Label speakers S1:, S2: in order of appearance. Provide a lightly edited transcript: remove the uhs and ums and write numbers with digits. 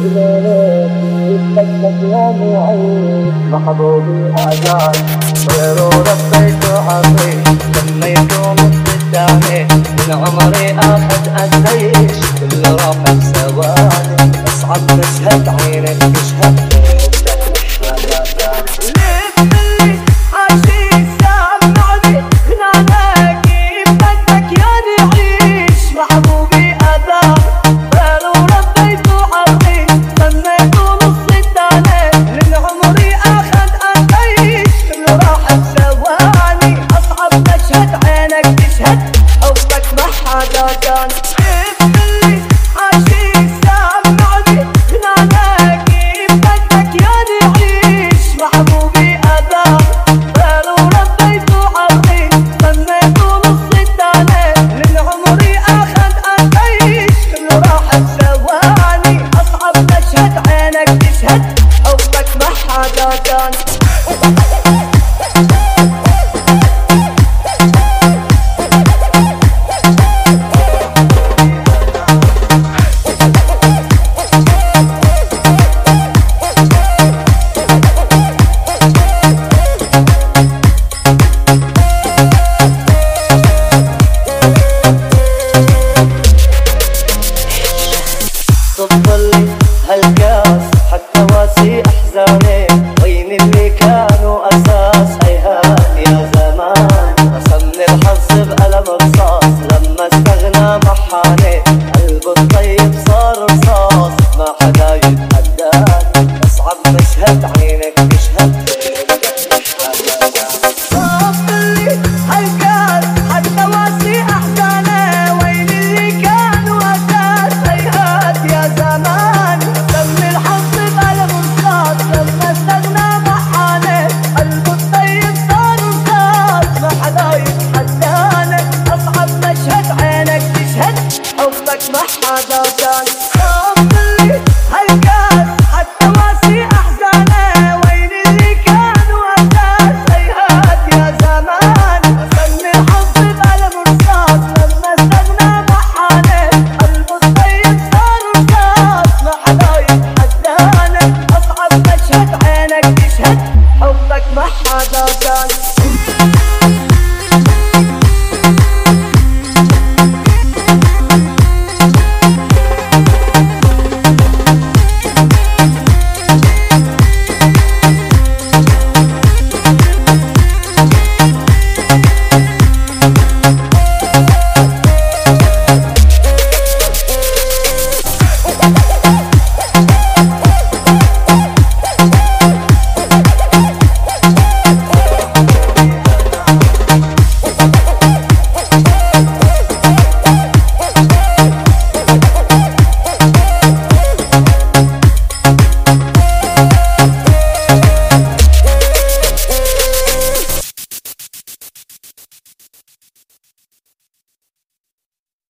S1: محبوبي أجال غير ربيت عطيش سميت نص الثاني من عمري آخذ أدريش كل راحة ثواني أصعب تشهد عينك تشهد هالكاس حتى واسي احزاني وين اللي كانوا اساس هيهات يا زمان رسمني الحظ بقلم رصاص لما استغنى محاني قلبه الطيب صار رصاص ما حدا يتحداني اصعب مشهد عينك تشهد
S2: ما حدا كان